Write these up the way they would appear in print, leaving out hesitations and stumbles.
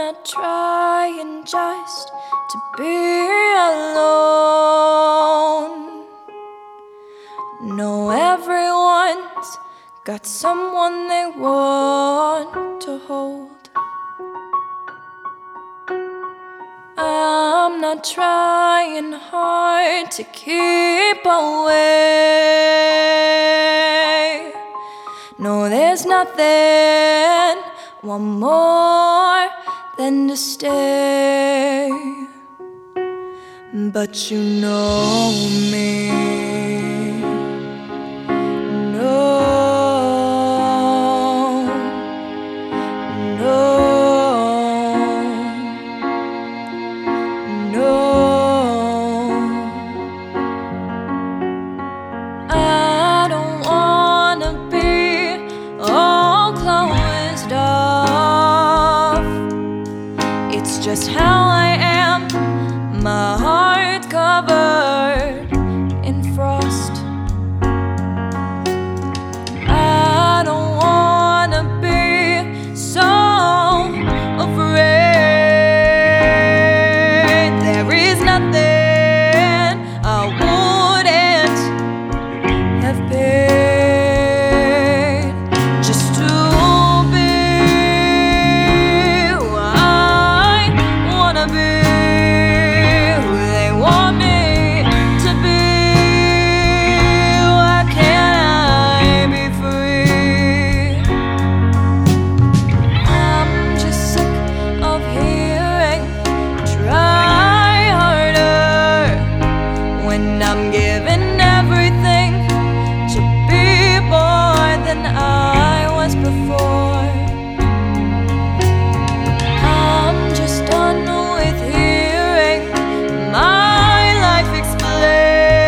not trying just to be alone. No, everyone's got someone they want to hold. I'm not trying hard to keep away. No, there's nothing I want more than to stay. But you know me. I don't wanna be all closed off. It's just how I am, my heart covered in frost. I don't wanna be so afraid. There is nothing I wouldn't have paid just to be who I wanna be, who they want me to be. Why can't I be free? I'm just sick of hearing try harder when I'm giving everything to be more than I was before. I'm just done with hearing my life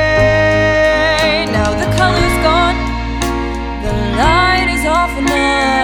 explained. Now the color's gone, the light is off, and